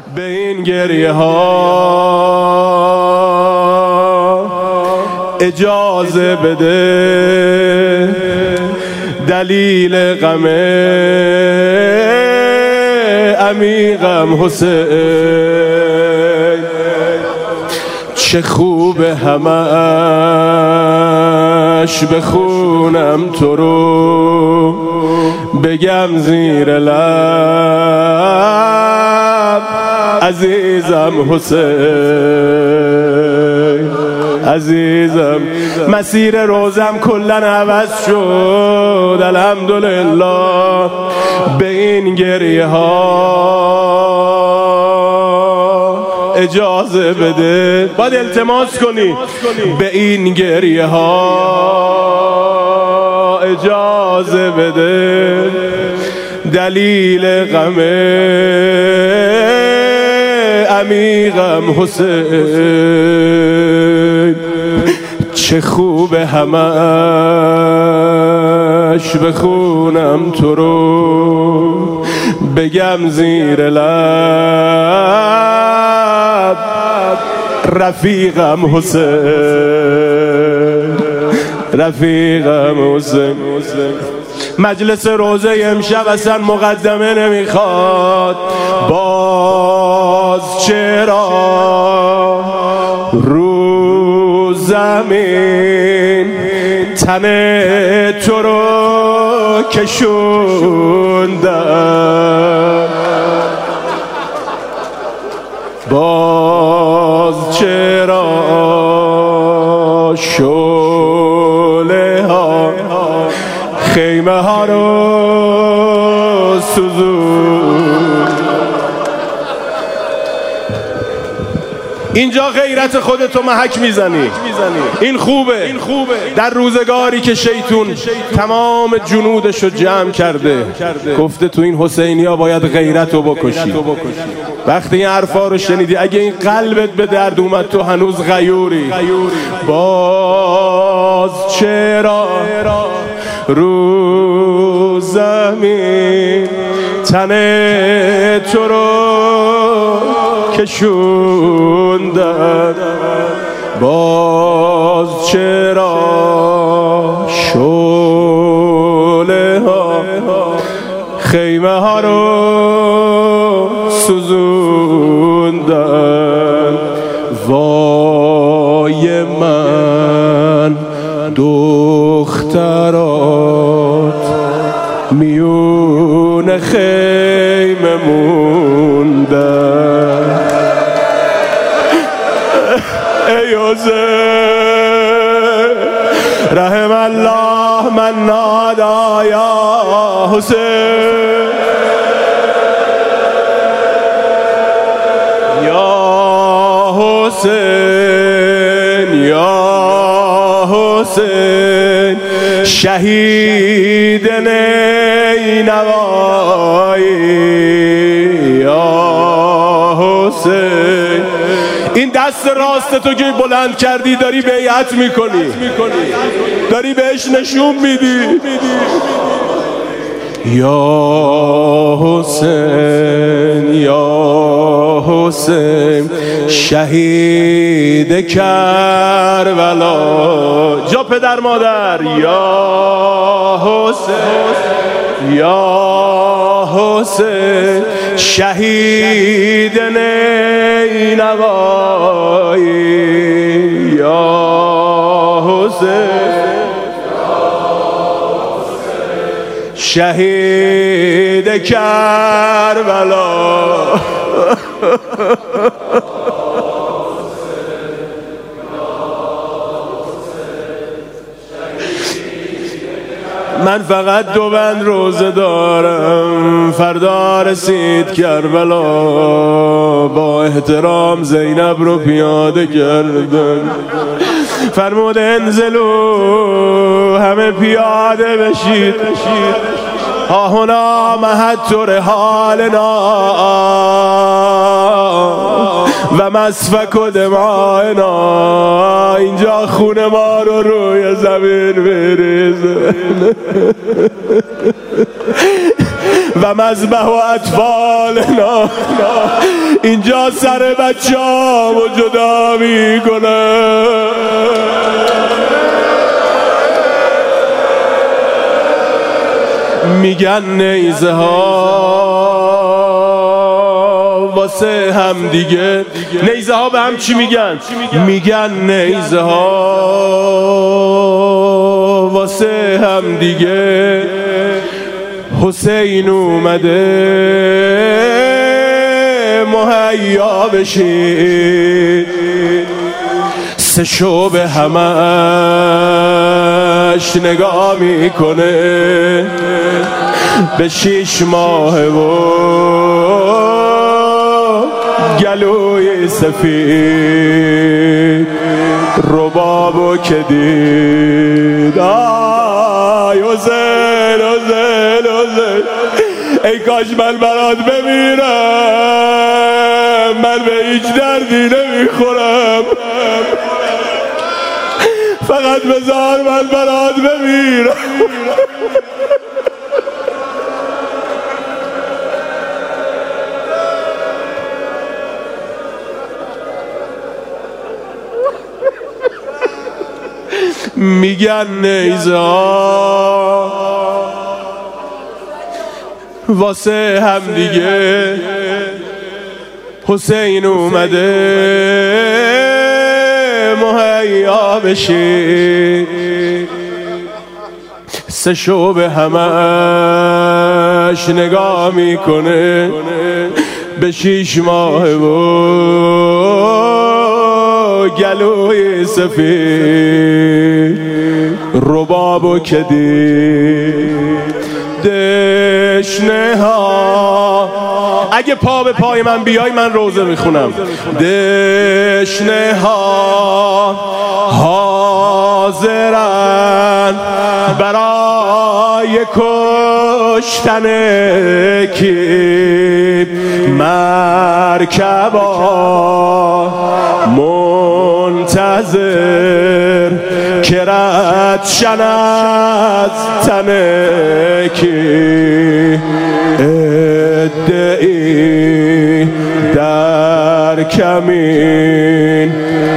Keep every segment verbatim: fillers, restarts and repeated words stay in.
به این گریه ها اجازه بده، دلیل غم عمیقم حسین، چه خوب همش بخونم تو رو، بگم زیر لب عزیزم حسین، عزیزم. مسیر روزم کلن عوض شد الحمدلله، به این گریه ها اجازه بده. باید التماس کنی، به این گریه ها اجازه بده، دلیل غم عمیقم حسین، چه خوب همش بخونم تو رو، بگم زیر لب رفیقم حسین، رفیقم حسین. مجلس روزه امشب اصلا مقدمه نمیخواد. باز چرا رو زمین تن تو رو کشوندم، باز چرا شعله ها خیمه ها رو سوزون. اینجا غیرت خودتو محک میزنی، این خوبه. در روزگاری که شیطون تمام جنودشو جمع کرده، گفته تو این حسینی ها باید غیرتو بکشی، وقتی این حرفا رو شنیدی، اگه این قلبت به درد اومد تو هنوز غیوری. باز چرا رو زمین تن تو رو کشوندن، باز چرا شعله ها خیمه ها رو سوزوندن. وای من دخترات میون خیمه موندن، ای حسین رحم الله من نادا یا حسین، یا حسین، یا حسین شهید نینوایی، یا حسین. این دست راست تو که بلند کردی داری بیعت میکنی، داری بهش نشون میدی. یا حسین، یا حسین شهید کربلا، جا پدر مادر. یا حسین، یا حسین شهید نینوایی، یا حسین شهید کربلا. من فقط دو بند روزه دارم، فردا رسید کربلا، با احترام زینب رو پیاده کردن، فرمود انزلو همه پیاده بشید، ها هنا مهد رحالنا و مسفک و دمائنا، اینجا خون ما رو روی زمین بریزه. و مذبح و اطفالنا. اینجا سر بچه‌امو جدا میکنه. میگن نیزه ها واسه هم دیگه. نیزه ها به هم چی میگن؟ میگن نیزه ها واسه هم دیگه. حسین اومده مهیا بشید. سه شو به همش نگاه میکنه. به شیش ماه و گلوی سفید ربابو که دید. آی حسین حسین حسین ای کاش من برات بمیرم. من به هیچ دردی نمیخورم. فقط بذار من برات بمیرم. میگن نیزه ها واسه هم دیگه. حسین اومده مهیا بشی. سه شو به همش نگاه میکنه. به شیش ماه و گلوی سفید ربابو که دید. دشنه ها اگه پا به پای من بیای من روزه میخونم. دشنه ها حاضرن برای کشتن کی. مرکبا منتظر که رد شن از تن کی. ادعی در کمین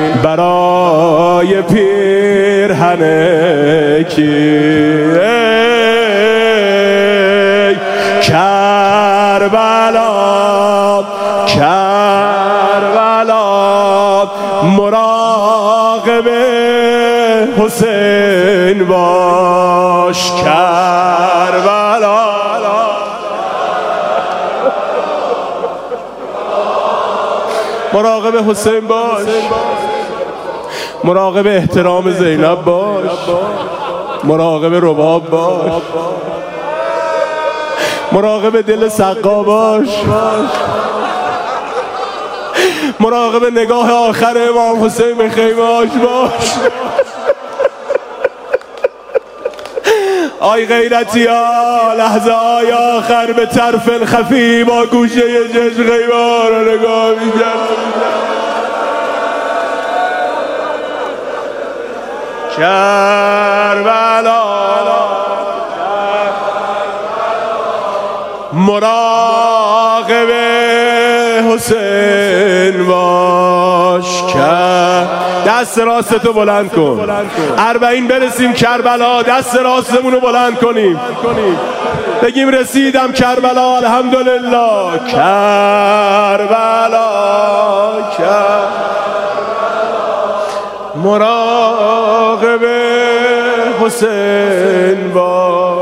برای پیرهن کی. کربلا کربلا مراقب حسین باش. کربلا مراقب حسین باش. مراقب احترام زینب باش. مراقب رباب باش. مراقب دل سقا باش. مراقب نگاه آخر امام حسین به خیمه‌اش باش. آی غیرتی ها لحظه های آخر به طرف خفی با گوشه چشم خیمه ها رو نگاه می‌کرد. کربلا مراقب حسین باش. دست راستتو بلند کن. اربعین برسیم کربلا. دست راستمون رو بلند کنیم بگیم رسیدم کربلا الحمدلله. کربلا مراقب حسین باش.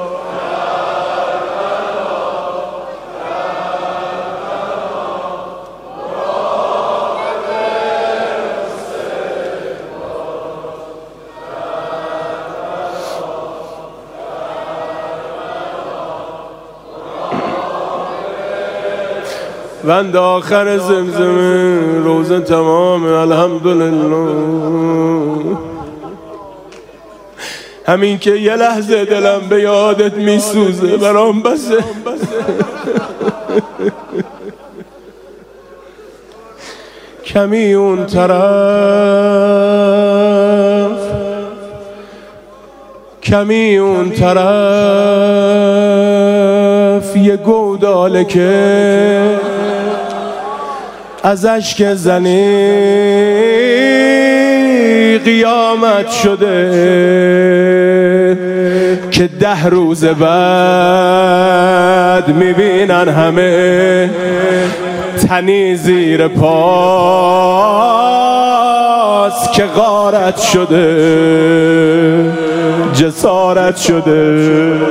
بند آخر زمزمه روزه تمام الحمدلله. همین که یه لحظه دلم به یادت میسوزه برام بسه. کمی اون طرف کمی اون طرف گرفت یه گوداله که از اشک زنی قیامت شده که ده روز بعد میبینن همه تنی زیر پاست که غارت شده جسارت شده.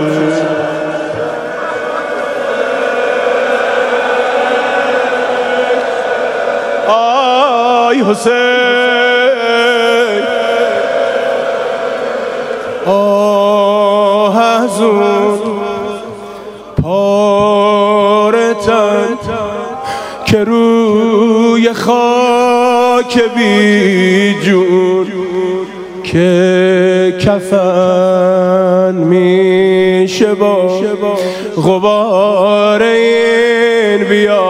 آی حسین آه از اون پاره تن که روی خاک بی جون که کفن میشه با غبار این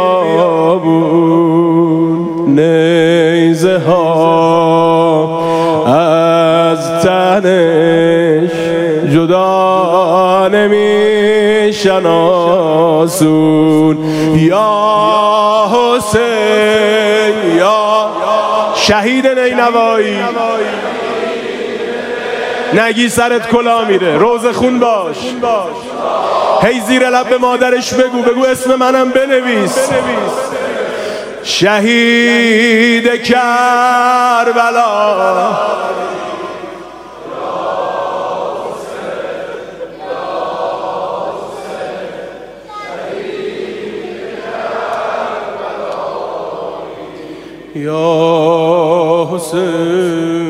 بیابون. نیزه ها از تنش جدا نمیشن آسون. یا حسین یا شهید نینوایی، نگی سرت کلا میره، روز خون باش، هی زیر لب به مادرش بگو بگو اسم منم بنویس. شهید کربلا یا حسین